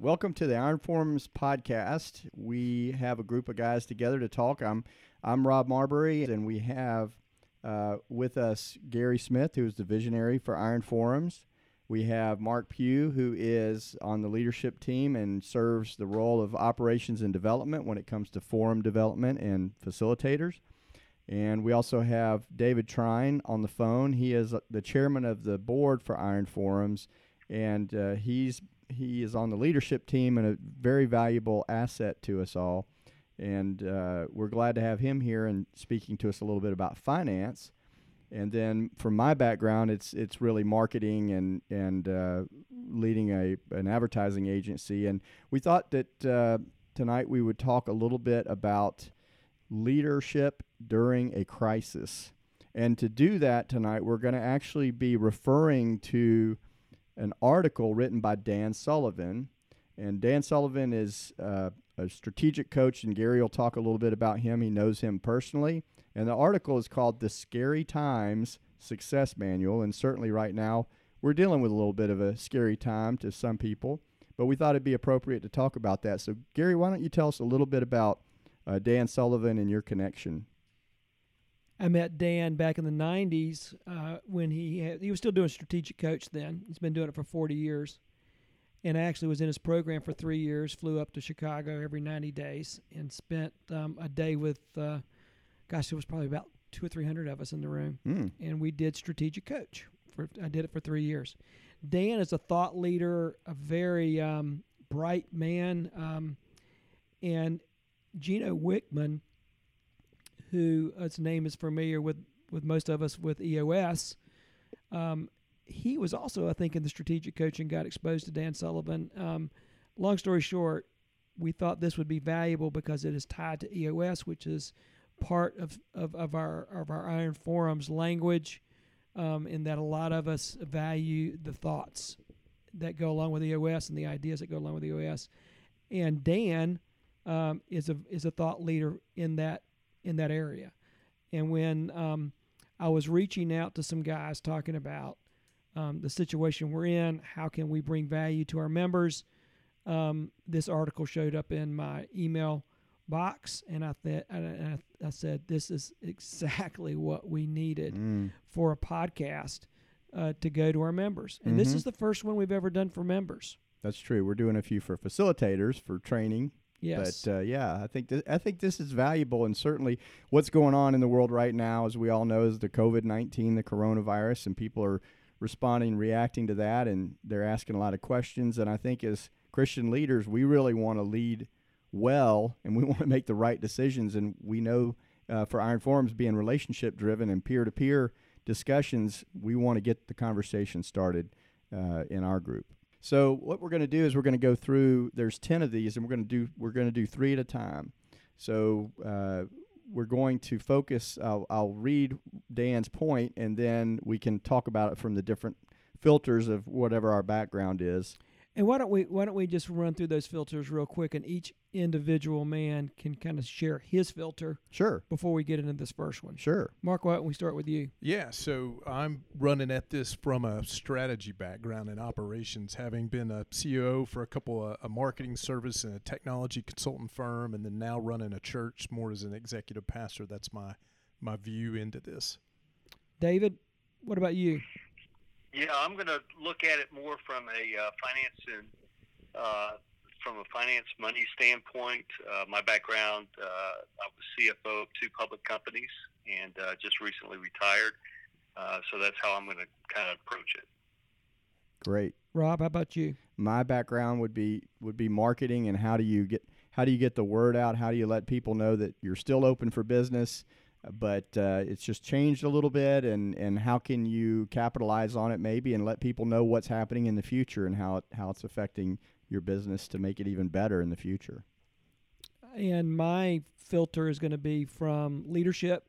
welcome to the Iron Forums podcast. We have a group of guys together to talk. I'm Rob Marbury, and we have with us Gary Smith, who is the visionary for Iron Forums. We have Mark Pugh, who is on the leadership team and serves the role of operations and development when it comes to forum development and facilitators. And we also have David Trine on the phone. He is the chairman of the board for Iron Forums, and he is on the leadership team and a very valuable asset to us all. And we're glad to have him here and speaking to us a little bit about finance. And then from my background, it's really marketing and leading an advertising agency. And we thought that tonight we would talk a little bit about leadership during a crisis. And to do that tonight, we're going to actually be referring to an article written by Dan Sullivan. And Dan Sullivan is a strategic coach, and Gary will talk a little bit about him. He knows him personally. And the article is called The Scary Times Success Manual. And certainly right now, we're dealing with a little bit of a scary time to some people. But we thought it'd be appropriate to talk about that. So, Gary, why don't you tell us a little bit about Dan Sullivan and your connection? I met Dan back in the 90s when he was still doing strategic coach then. He's been doing it for 40 years. And I actually was in his program for 3 years, flew up to Chicago every 90 days and spent a day with, there was probably about 200 or 300 of us in the room. And we did strategic coach. I did it for 3 years. Dan is a thought leader, a very bright man. And Gino Wickman, who his name is familiar with most of us with EOS, he was also, I think, in the strategic coaching, got exposed to Dan Sullivan. Long story short, we thought this would be valuable because it is tied to EOS, which is part of our Iron Forums language, in that a lot of us value the thoughts that go along with EOS and the ideas that go along with EOS. And Dan is a thought leader in that area. And when I was reaching out to some guys talking about the situation we're in, how can we bring value to our members, this article showed up in my email box, and I said, this is exactly what we needed for a podcast to go to our members. And this is the first one we've ever done for members. That's true. We're doing a few for facilitators for training. Yes. But I think this is valuable, and certainly what's going on in the world right now, as we all know, is the COVID-19, the coronavirus, and people are responding, reacting to that, and they're asking a lot of questions. And I think as Christian leaders, we really want to lead well, and we want to make the right decisions. And we know for Iron Forums being relationship driven and peer-to-peer discussions, we want to get the conversation started in our group. So what we're going to do is we're going to go through, there's 10 of these, and we're going to do 3 at a time. So we're going to focus, I'll read Dan's point, and then we can talk about it from the different filters of whatever our background is. And why don't we just run through those filters real quick, and each individual man can kind of share his filter. Sure. Before we get into this first one. Sure. Mark, why don't we start with you? Yeah, so I'm running at this from a strategy background in operations, having been a CEO for a couple of marketing service and a technology consultant firm, and then now running a church more as an executive pastor. That's my view into this. David, what about you? Yeah, I'm going to look at it more from a finance money standpoint. My background, I was CFO of 2 public companies and just recently retired. So that's how I'm going to kind of approach it. Great. Rob, how about you? My background would be marketing, and how do you get the word out? How do you let people know that you're still open for business, but it's just changed a little bit, and how can you capitalize on it maybe and let people know what's happening in the future and how it's affecting your business to make it even better in the future. And my filter is going to be from leadership,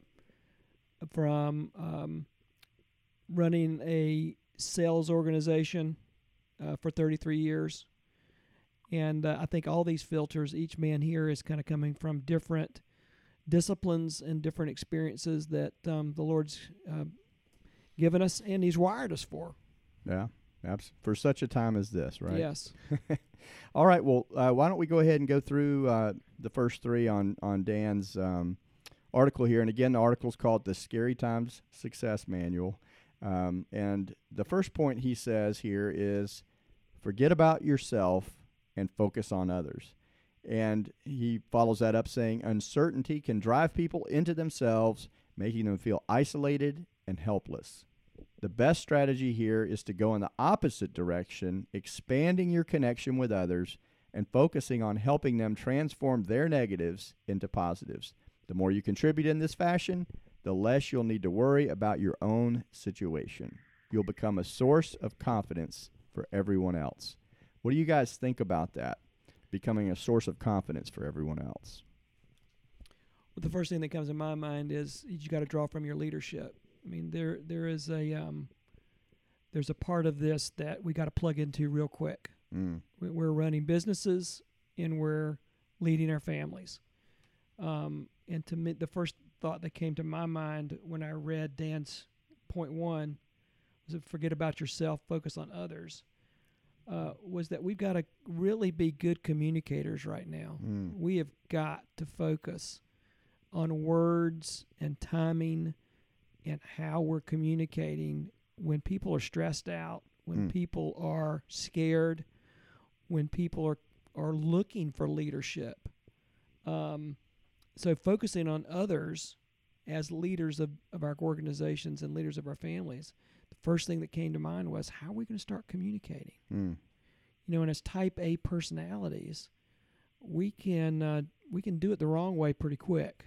from running a sales organization for 33 years. And I think all these filters, each man here is kind of coming from different disciplines and different experiences that the Lord's given us and He's wired us for. Yeah, for such a time as this, right? Yes. All right. Well, why don't we go ahead and go through the first three on Dan's article here. And again, the article is called The Scary Times Success Manual. And the first point he says here is forget about yourself and focus on others. And he follows that up saying uncertainty can drive people into themselves, making them feel isolated and helpless. The best strategy here is to go in the opposite direction, expanding your connection with others and focusing on helping them transform their negatives into positives. The more you contribute in this fashion, the less you'll need to worry about your own situation. You'll become a source of confidence for everyone else. What do you guys think about that? Becoming a source of confidence for everyone else. Well, the first thing that comes to my mind is you got to draw from your leadership. I mean, there is there's a part of this that we got to plug into real quick. We're running businesses and we're leading our families. And to me, the first thought that came to my mind when I read Dan's point one was forget about yourself, focus on others. Was that we've got to really be good communicators right now. We have got to focus on words and timing and how we're communicating when people are stressed out, when people are scared, when people are looking for leadership. So focusing on others as leaders of our organizations and leaders of our families, the first thing that came to mind was how are we going to start communicating? You know, and as type A personalities, we can do it the wrong way pretty quick.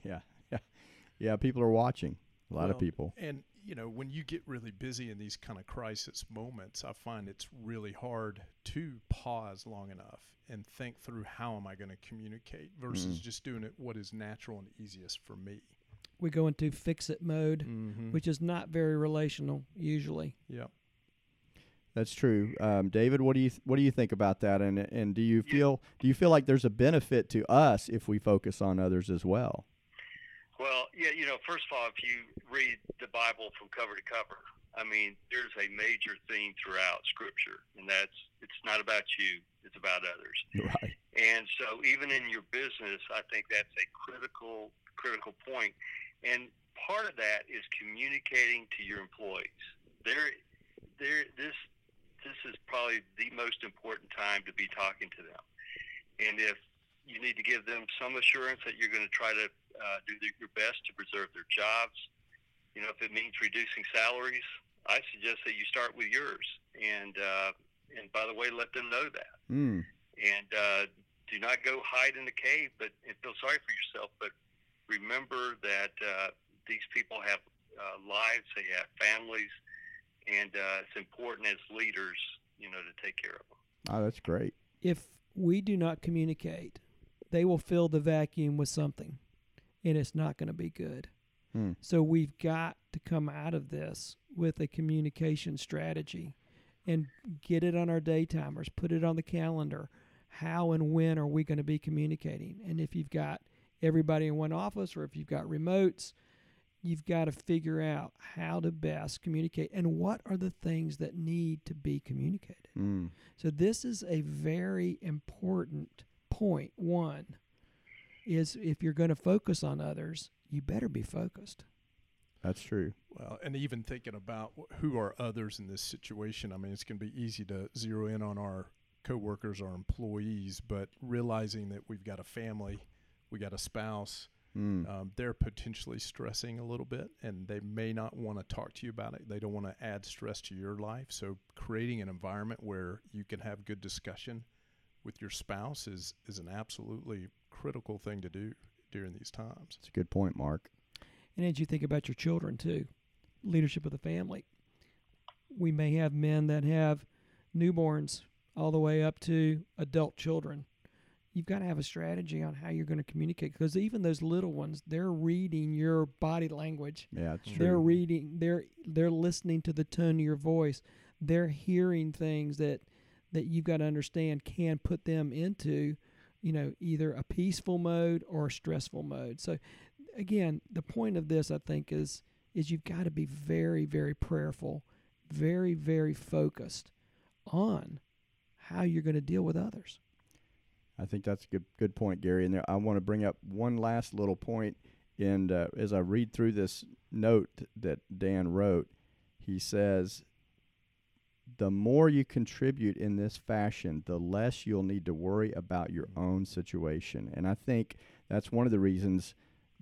Yeah. People are watching. A lot of people. And, you know, when you get really busy in these kind of crisis moments, I find it's really hard to pause long enough and think through how am I going to communicate versus just doing it what is natural and easiest for me. We go into fix-it mode, which is not very relational usually. Yeah. That's true. David, what do you think about that? And do you feel like there's a benefit to us if we focus on others as well? Well, yeah, you know, first of all, if you read the Bible from cover to cover, I mean, there's a major theme throughout Scripture, and it's not about you, it's about others. Right. And so even in your business, I think that's a critical point. And part of that is communicating to your employees. This is probably the most important time to be talking to them. And if you need to give them some assurance that you're going to try to do your best to preserve their jobs. You know, if it means reducing salaries, I suggest that you start with yours. And by the way, let them know that. And do not go hide in the cave and feel sorry for yourself. But remember that these people have lives, they have families, and it's important as leaders, you know, to take care of them. Oh, that's great. If we do not communicate, they will fill the vacuum with something, and it's not going to be good. So we've got to come out of this with a communication strategy and get it on our day timers, put it on the calendar. How and when are we going to be communicating? And if you've got everybody in one office or if you've got remotes, you've got to figure out how to best communicate and what are the things that need to be communicated. So this is a very important point. One is if you're going to focus on others, you better be focused. That's true. Well, and even thinking about who are others in this situation, I mean, it's going to be easy to zero in on our coworkers, our employees, but realizing that we've got a family, we got a spouse, they're potentially stressing a little bit, and they may not want to talk to you about it. They don't want to add stress to your life. So creating an environment where you can have good discussion with your spouse is an absolutely critical thing to do during these times. That's a good point, Mark. And as you think about your children, too, leadership of the family, we may have men that have newborns all the way up to adult children. You've got to have a strategy on how you're going to communicate because even those little ones, they're reading your body language. Yeah, it's true. They're reading, they're listening to the tone of your voice. They're hearing things that you've got to understand can put them into, you know, either a peaceful mode or a stressful mode. So again, the point of this, I think, is you've got to be very, very prayerful, very, very focused on how you're going to deal with others. I think that's a good point, Gary. And I want to bring up one last little point. And as I read through this note that Dan wrote, he says, the more you contribute in this fashion, the less you'll need to worry about your own situation. And I think that's one of the reasons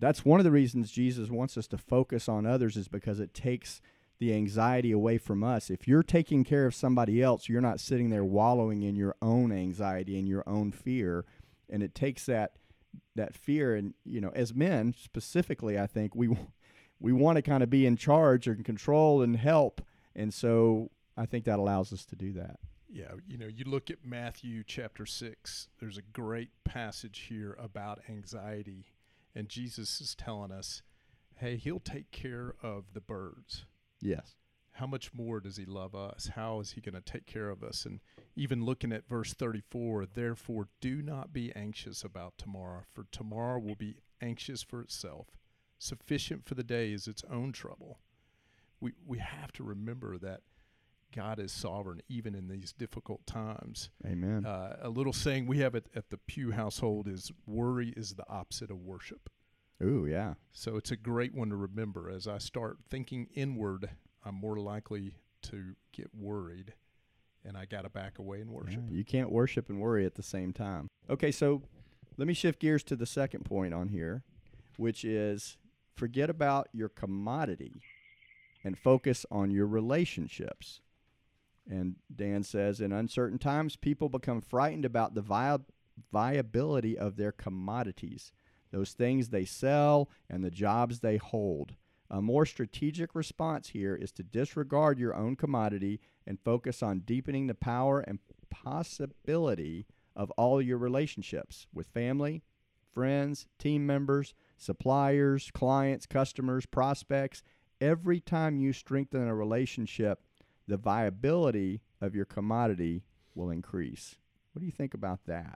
Jesus wants us to focus on others, is because it takes the anxiety away from us. If you're taking care of somebody else, you're not sitting there wallowing in your own anxiety and your own fear. And it takes that fear. And, as men specifically, I think we want to kind of be in charge or in control and help. And so I think that allows us to do that. Yeah, you look at Matthew chapter 6, there's a great passage here about anxiety. And Jesus is telling us, hey, he'll take care of the birds. Yes. How much more does he love us? How is he going to take care of us? And even looking at verse 34, therefore do not be anxious about tomorrow, for tomorrow will be anxious for itself. Sufficient for the day is its own trouble. We have to remember that God is sovereign even in these difficult times. Amen. A little saying we have at the Pew household is, worry is the opposite of worship. Ooh, yeah. So it's a great one to remember. As I start thinking inward, I'm more likely to get worried, and I got to back away and worship. Yeah, you can't worship and worry at the same time. Okay, so let me shift gears to the second point on here, which is forget about your commodity and focus on your relationships. And Dan says, in uncertain times, people become frightened about the viability of their commodities, those things they sell and the jobs they hold. A more strategic response here is to disregard your own commodity and focus on deepening the power and possibility of all your relationships with family, friends, team members, suppliers, clients, customers, prospects. Every time you strengthen a relationship, the viability of your commodity will increase. What do you think about that?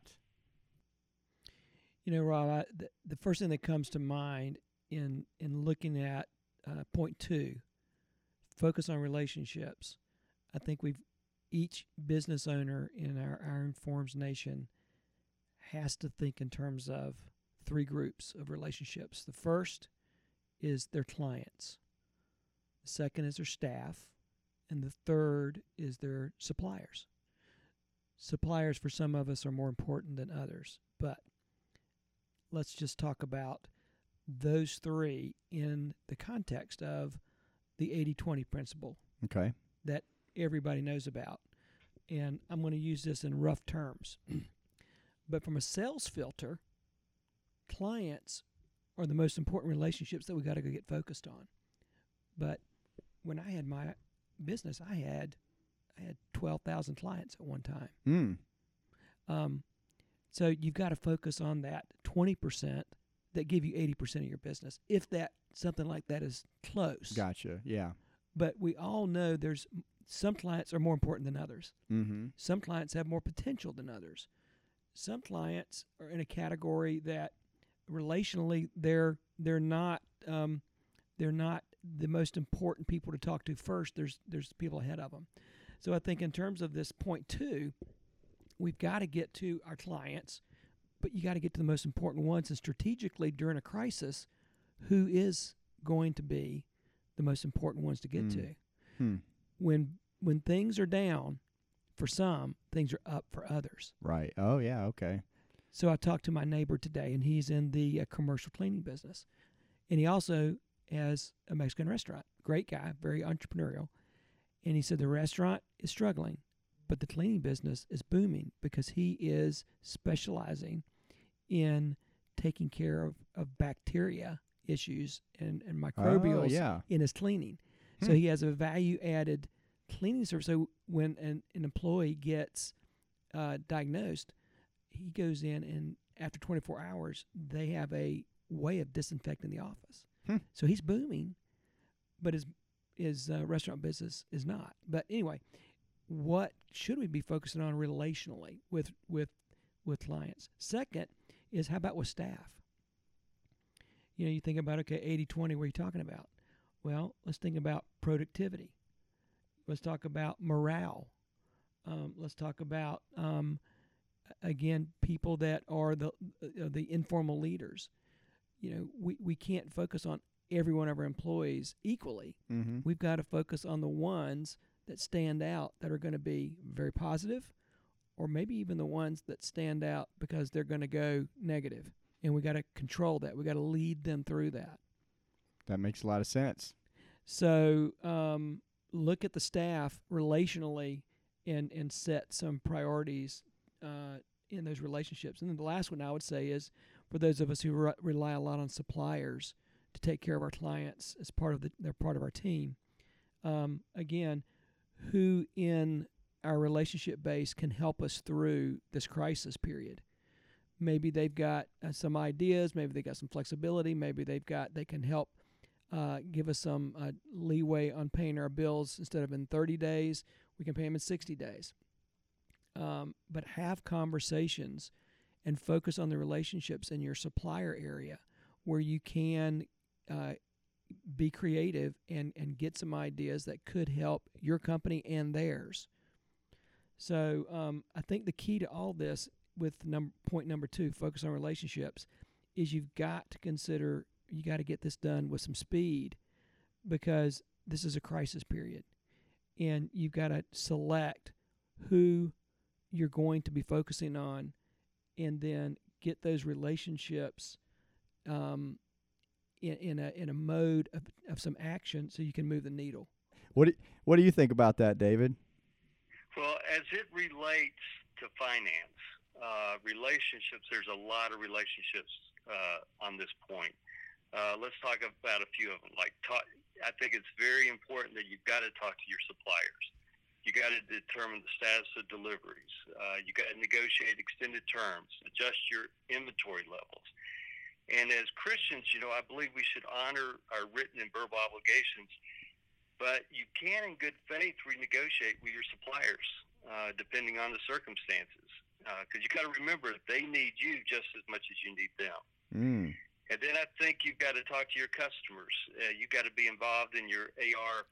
Rob, the first thing that comes to mind in looking at point 2, focus on relationships. I think each business owner in our Iron Forms Nation has to think in terms of 3 groups of relationships. The first is their clients. The second is their staff. And the third is their suppliers. Suppliers for some of us are more important than others, but let's just talk about those 3 in the context of the 80-20 principle. Okay. That everybody knows about. And I'm going to use this in rough terms. But from a sales filter, clients are the most important relationships that we got to go get focused on. But when I had my business, I had 12,000 clients at one time. So you've got to focus on that 20% that give you 80% of your business, if that something like that is close. Gotcha. Yeah. But we all know there's some clients are more important than others. Mm-hmm. Some clients have more potential than others. Some clients are in a category that relationally they're not the most important people to talk to first. There's people ahead of them. So I think in terms of this point 2, we've got to get to our clients, but you got to get to the most important ones. And strategically during a crisis, who is going to be the most important ones to get to? When things are down for some, things are up for others. Right. Oh, yeah. Okay. So I talked to my neighbor today, and he's in the commercial cleaning business. And he also has a Mexican restaurant. Great guy, very entrepreneurial. And he said the restaurant is struggling, but the cleaning business is booming because he is specializing in taking care of bacteria issues and microbials in his cleaning. So he has a value-added cleaning service. So when an employee gets diagnosed, he goes in, and after 24 hours, they have a way of disinfecting the office. So he's booming, but his restaurant business is not. But anyway, what should we be focusing on relationally with clients? Second is, how about with staff? You think about, 80-20, what are you talking about? Well, let's think about productivity. Let's talk about morale. let's talk about again, people that are the informal leaders. We can't focus on every one of our employees equally. Mm-hmm. We've got to focus on the ones that stand out, that are going to be very positive, or maybe even the ones that stand out because they're going to go negative. And we got to control that. We got to lead them through that. That makes a lot of sense. So look at the staff relationally and set some priorities in those relationships. And then the last one I would say is for those of us who rely a lot on suppliers to take care of our clients as they're part of our team. Again, who in our relationship base can help us through this crisis period? Maybe they've got some ideas. Maybe they got some flexibility. Maybe they can help give us some leeway on paying our bills. Instead of in 30 days, we can pay them in 60 days. But have conversations and focus on the relationships in your supplier area where you can be creative and get some ideas that could help your company and theirs. So I think the key to all this with point number 2, focus on relationships, is you've got to consider, you got to get this done with some speed because this is a crisis period. And you've got to select who you're going to be focusing on and then get those relationships in a mode of some action so you can move the needle. What do you think about that, David? Well, as it relates to finance, relationships, there's a lot of relationships on this point. Let's talk about a few of them. I think it's very important that you've got to talk to your suppliers. You got to determine the status of deliveries. You got to negotiate extended terms, adjust your inventory levels. And as Christians, I believe we should honor our written and verbal obligations, but you can, in good faith, renegotiate with your suppliers, depending on the circumstances. Because you got to remember, they need you just as much as you need them. Mm. And then I think you've got to talk to your customers. You've got to be involved in your AR.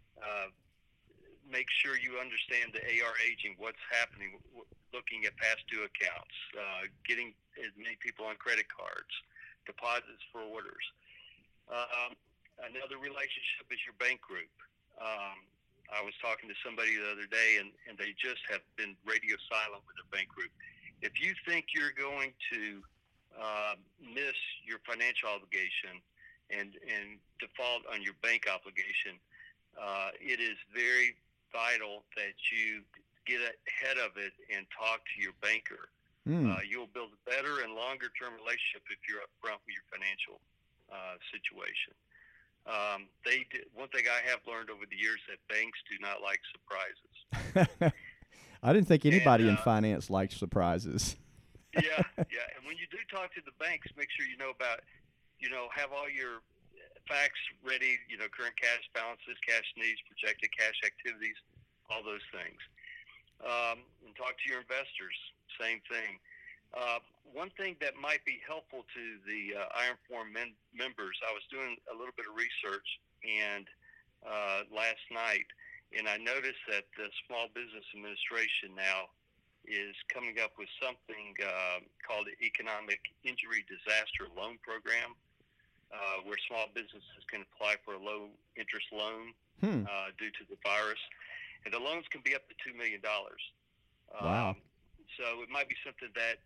Make sure you understand the AR aging, what's happening, looking at past due accounts, getting as many people on credit cards, deposits for orders. Another relationship is your bank group. I was talking to somebody the other day, and they just have been radio silent with their bank group. If you think you're going to miss your financial obligation and default on your bank obligation, it is very vital that you get ahead of it and talk to your banker. You'll build a better and longer-term relationship if you're upfront with your financial situation. One thing I have learned over the years that banks do not like surprises. I didn't think anybody in finance liked surprises. Yeah. And when you do talk to the banks, make sure you know about, have all your facts ready, current cash balances, cash needs, projected cash activities, all those things. And talk to your investors, same thing. One thing that might be helpful to the IronForum members, I was doing a little bit of research and last night, and I noticed that the Small Business Administration now is coming up with something called the Economic Injury Disaster Loan Program, where small businesses can apply for a low-interest loan due to the virus. And the loans can be up to $2 million. Wow. So it might be something that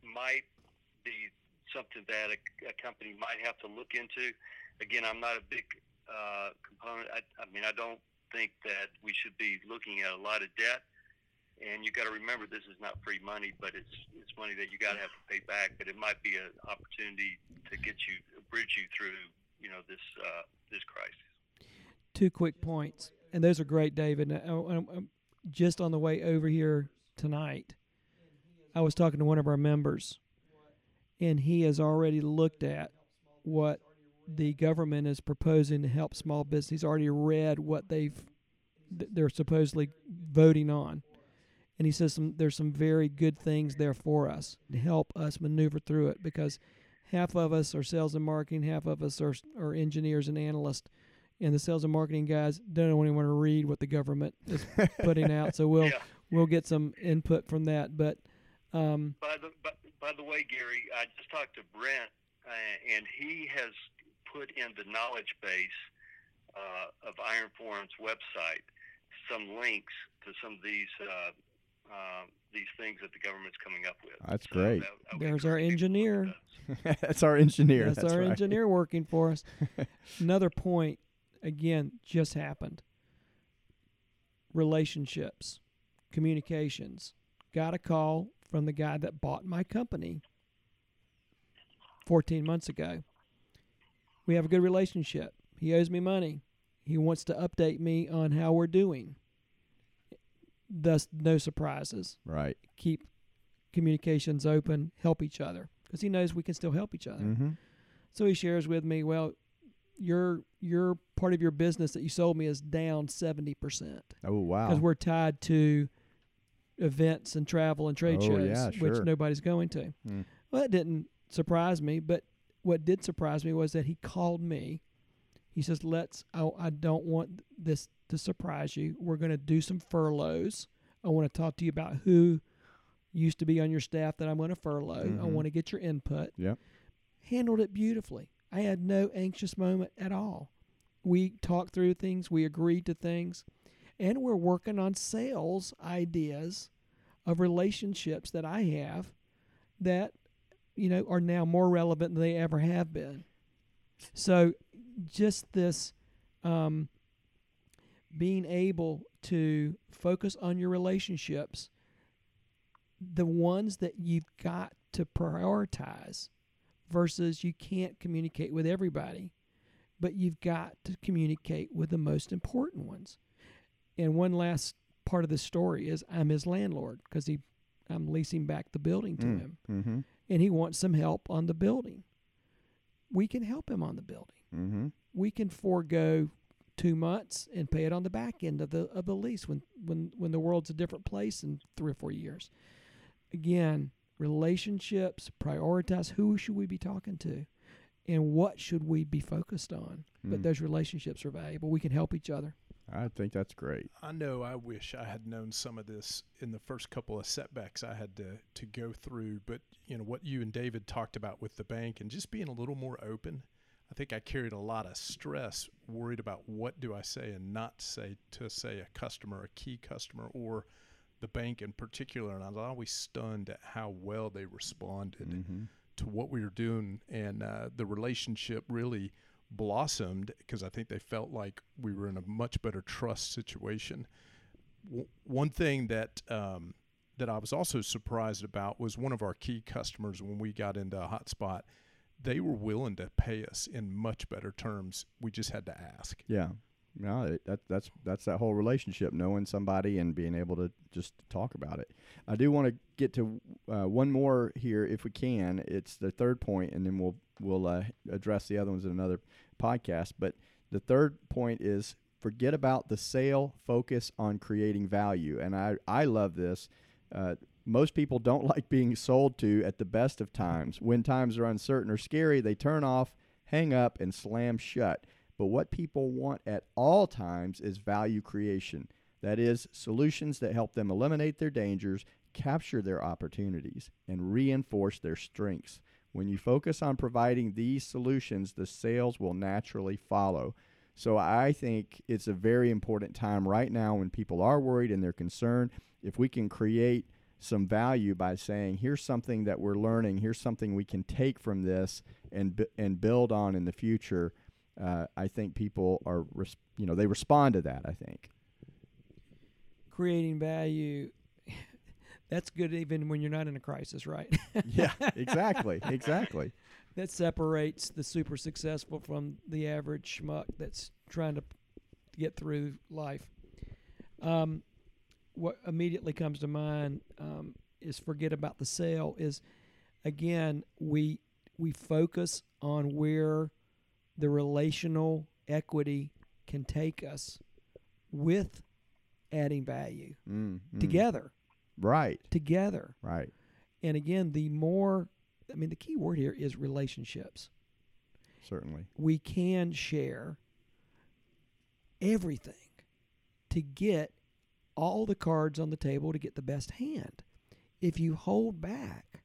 a company might have to look into. Again, I'm not a big component. I don't think that we should be looking at a lot of debt. And you got to remember, this is not free money, but it's money that you got to have to pay back. But it might be an opportunity to bridge you through, this crisis. 2 quick points, and those are great, David. I'm just on the way over here tonight, I was talking to one of our members, and he has already looked at what the government is proposing to help small business. He's already read what they're supposedly voting on. And he says there's some very good things there for us to help us maneuver through it, because half of us are sales and marketing, half of us are engineers and analysts, and the sales and marketing guys don't even want to read what the government is putting out. So we'll get some input from that. But By the way, Gary, I just talked to Brent, and he has put in the knowledge base of Iron Forum's website some links to some of these things that the government's coming up with. That's great. There's our engineer. That's our engineer. That's our engineer working for us. Another point, again, just happened. Relationships, communications. Got a call from the guy that bought my company 14 months ago. We have a good relationship. He owes me money. He wants to update me on how we're doing. Thus, no surprises. Right. Keep communications open, help each other, because he knows we can still help each other. Mm-hmm. So he shares with me, well, your part of your business that you sold me is down 70%. Oh, wow. Because we're tied to events and travel and trade shows, yeah, sure. which nobody's going to. Mm. Well, that didn't surprise me, but what did surprise me was that he called me. He says, I don't want this to surprise you. We're going to do some furloughs. I want to talk to you about who used to be on your staff that I'm going to furlough. Mm-hmm. I want to get your input. Yep. Handled it beautifully. I had no anxious moment at all. We talked through things. We agreed to things. And we're working on sales ideas of relationships that I have that, are now more relevant than they ever have been. So just this being able to focus on your relationships, the ones that you've got to prioritize versus you can't communicate with everybody, but you've got to communicate with the most important ones. And one last part of the story is I'm his landlord because I'm leasing back the building to him. Mm-hmm. And he wants some help on the building. We can help him on the building. Mm-hmm. We can forego 2 months and pay it on the back end of the lease when the world's a different place in 3 or 4 years. Again, relationships, prioritize who should we be talking to and what should we be focused on. But those relationships are valuable. We can help each other. I think that's great. I know I wish I had known some of this in the first couple of setbacks I had to go through, but what you and David talked about with the bank and just being a little more open. I think I carried a lot of stress, worried about what do I say and not say to, say, a customer, a key customer, or the bank in particular. And I was always stunned at how well they responded to what we were doing. And the relationship really blossomed because I think they felt like we were in a much better trust situation. One thing that I was also surprised about was one of our key customers when we got into a hotspot. They were willing to pay us in much better terms. We just had to ask. Yeah. No, that's that whole relationship, knowing somebody and being able to just talk about it. I do want to get to one more here if we can. It's the third point, and then we'll address the other ones in another podcast. But the third point is forget about the sale, focus on creating value. And I love this. Most people don't like being sold to at the best of times. When times are uncertain or scary, they turn off, hang up, and slam shut. But what people want at all times is value creation. That is, solutions that help them eliminate their dangers, capture their opportunities, and reinforce their strengths. When you focus on providing these solutions, the sales will naturally follow. So I think it's a very important time right now when people are worried and they're concerned. If we can create some value by saying, here's something that we're learning, here's something we can take from this and build on in the future, I think people are, they respond to that, I think. Creating value, that's good even when you're not in a crisis, right? Yeah, exactly. That separates the super successful from the average schmuck that's trying to get through life. What immediately comes to mind is forget about the sale is, again, we focus on where the relational equity can take us with adding value together. Right. Together. Right. And again, the key word here is relationships. Certainly. We can share everything to get all the cards on the table to get the best hand. If you hold back,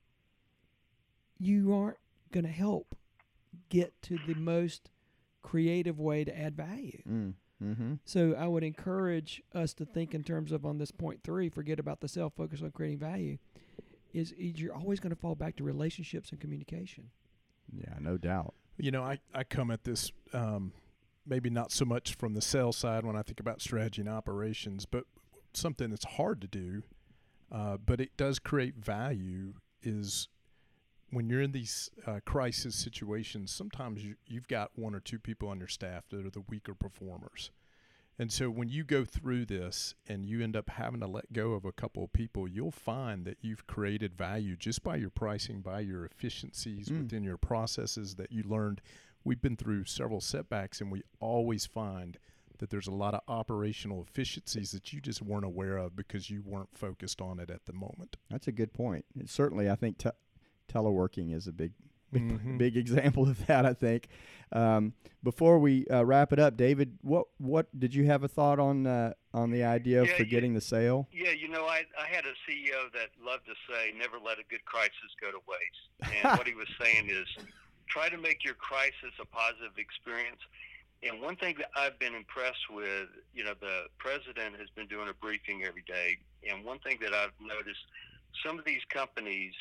you aren't going to help get to the most creative way to add value. Mm-hmm. So I would encourage us to think in terms of, on this point 3, forget about the self, focus on creating value, is you're always going to fall back to relationships and communication. Yeah, no doubt. You know, I come at this maybe not so much from the sales side when I think about strategy and operations, but something that's hard to do, but it does create value, is when you're in these crisis situations, sometimes you've got 1 or 2 people on your staff that are the weaker performers. And so when you go through this and you end up having to let go of a couple of people, you'll find that you've created value just by your pricing, by your efficiencies within your processes that you learned. We've been through several setbacks, and we always find that there's a lot of operational efficiencies that you just weren't aware of because you weren't focused on it at the moment. That's a good point. And certainly, I think teleworking is a big example of that, I think. Before we wrap it up, David, what did you have a thought on the idea of forgetting the sale? Yeah, you know, I had a CEO that loved to say, never let a good crisis go to waste. And what he was saying is, try to make your crisis a positive experience. And one thing that I've been impressed with, you know, the president has been doing a briefing every day. And one thing that I've noticed, some of these companies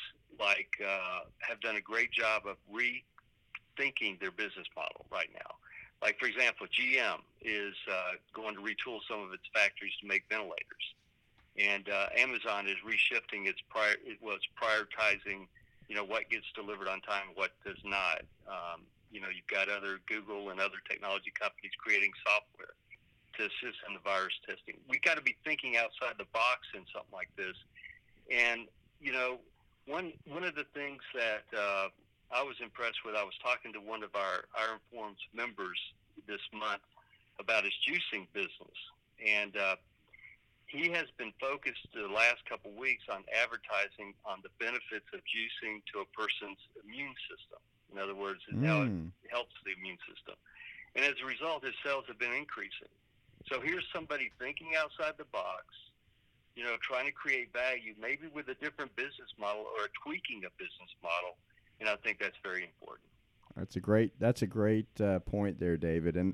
have done a great job of rethinking their business model right now. Like, for example, GM is going to retool some of its factories to make ventilators. And Amazon is reshifting its prioritizing, you know, what gets delivered on time and what does not. You know, you've got other Google and other technology companies creating software to assist in the virus testing. We got to be thinking outside the box in something like this. And, you know, one of the things that I was impressed with, I was talking to one of our Informs members this month about his juicing business. And he has been focused the last couple of weeks on advertising on the benefits of juicing to a person's immune system. In other words, how it helps the immune system. And as a result, his sales have been increasing. So here's somebody thinking outside the box, you know, trying to create value, maybe with a different business model or tweaking a business model. And I think that's very important. That's a great point there, David. And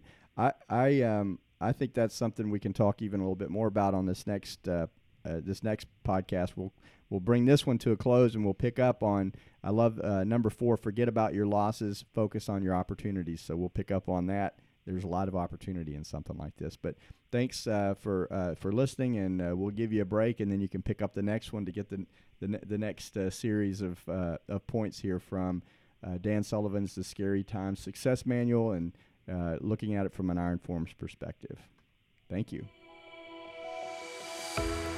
I think that's something we can talk even a little bit more about on this next podcast. We'll bring this one to a close, and we'll pick up on, I love number 4, forget about your losses, focus on your opportunities. So we'll pick up on that. There's a lot of opportunity in something like this. But thanks for listening, and we'll give you a break, and then you can pick up the next one to get the next series of points here from Dan Sullivan's The Scary Times Success Manual, and looking at it from an Iron Forms perspective. Thank you.